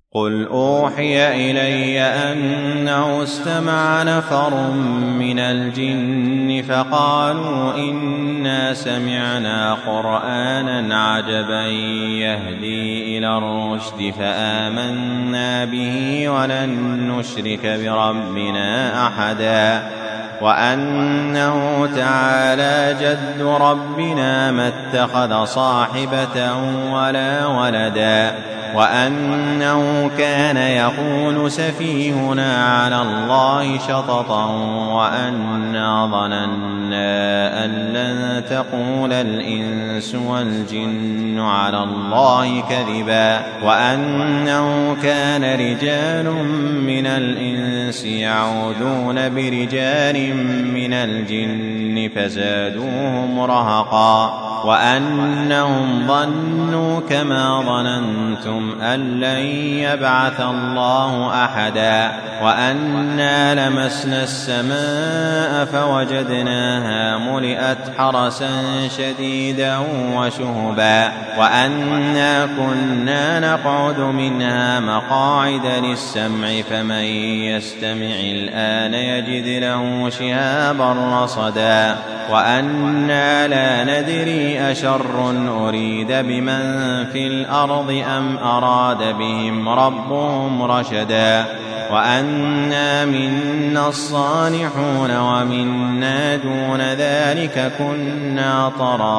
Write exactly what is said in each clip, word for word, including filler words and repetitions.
قل أوحي إلي أنه استمع نفر من الجن فقالوا إنا سمعنا قرآنا عجبا يهدي إلى الرشد فآمنا به ولن نشرك بربنا أحدا وأنه تعالى جد ربنا ما اتخذ صاحبة ولا ولدا وأنه كان يقول سفيهنا على الله شططا وأنا ظننا أن لن تقول الإنس والجن على الله كذبا وأنه كان رجال من الإنس يعوذون برجال من الجن فزادوهم رهقا وأنهم ظنوا كما ظننتم أن لن يبعث الله أحدا وأنا لمسنا السماء فوجدناها ملئت حرسا شديدا وشهبا وأنا كنا نقعد منها مقاعد للسمع فمن يستمع الآن يجد له شهابا رصدا وأنا لا ندري أشر أريد بمن في الأرض أم أراد بهم ربهم رشدا وأنا منا الصالحون ومنا دون ذلك كنا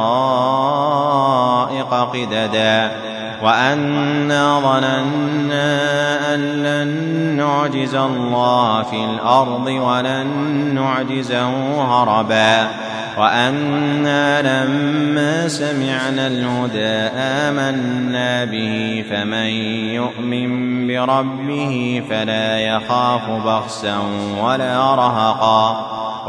طرائق قددا وأنا ظننا أن لن نعجز الله في الأرض ولن نعجزه هربا وأنا لما سمعنا الهدى آمنا به فمن يؤمن بربه فلا يخاف بخسا ولا رهقا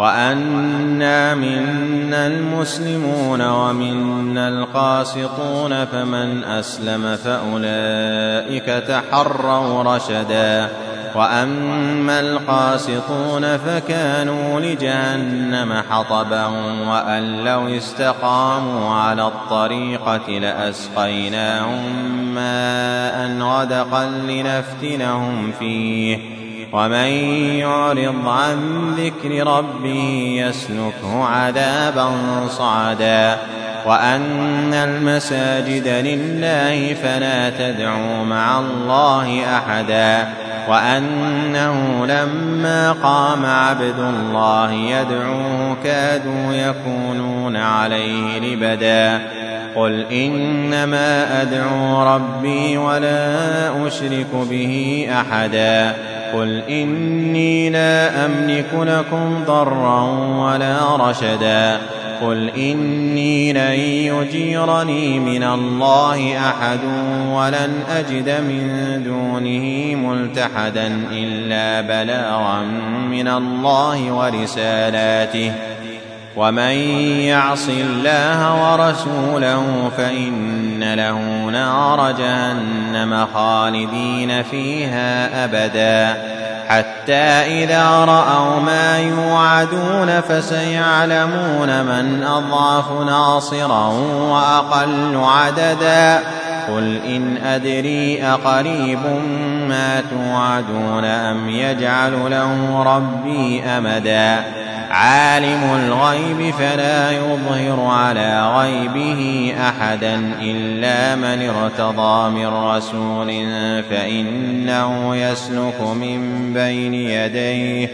وأنا منا المسلمون ومنا القاسطون فمن أسلم فأولئك تحروا رشدا وأما القاسطون فكانوا لجهنم حطبا وأن لو استقاموا على الطريقة لأسقيناهم ماء غدقا لنفتنهم فيه ومن يعرض عن ذكر ربه يسلكه عذابا صعدا وأن المساجد لله فلا تدعوا مع الله أحدا وأنه لما قام عبد الله يدعوه كادوا يكونون عليه لبدا قل إنما أدعو ربي ولا أشرك به أحدا قل إني لا أملك لكم ضرا ولا رشدا قل إني لن يجيرني من الله أحد ولن أجد من دونه ملتحدا إلا بلاغا من الله ورسالاته ومن يعص الله ورسوله فإن له نار جهنم خالدين فيها أبدا حتى إذا رأوا ما يوعدون فسيعلمون من أضعف ناصرا وأقل عددا قل إن أدري أقريب ما توعدون أم يجعل له ربي أمدا عالم الغيب فلا يظهر على غيبه أحدا إلا من ارتضى من رسول فإنه يسلك من بين يديه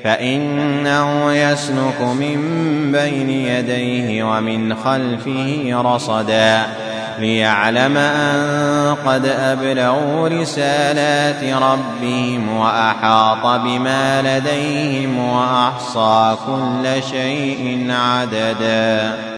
فإنه يسلك من بين يديه ومن خلفه رصدا ليعلم أن قد أبلغوا رسالات ربهم وأحاط بما لديهم وأحصى كل شيء عددا.